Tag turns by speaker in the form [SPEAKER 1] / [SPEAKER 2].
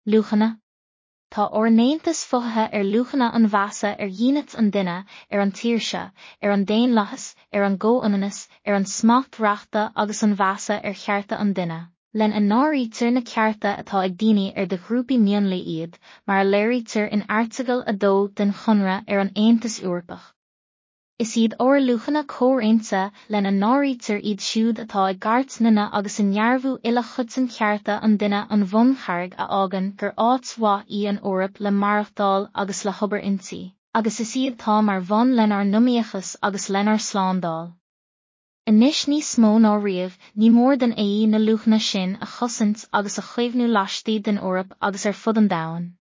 [SPEAKER 1] Luachana. Tá ornaontas fothaithe luachana an bheasa dhéanat an duine, an tíorse, an déan lachas, an ggó-ionanas, an smacht reachta agus an bheasa chearta an duine. Len an náirítear na cearta atá ag daoine de grúpaí mianla iad, mar léirítear in airteagal a dó den chonra an Aontas Eorpach. Is iad óir luachana córaonsa len an náirítear iad siúd atá ag gart nuna agus in nearbhú ila chud san cearta an duine an bhun charg a ágan gur áit í an Eorp le marachtáil agus le hobar inti, agus is iad tá mar bhun lenar numiachas agus lenar sláándáil. Inis ní smó ná riamh, ní mór den na luachana sin a chosint agus a chuimhnú laistigh den Eorp agus fud an domhan.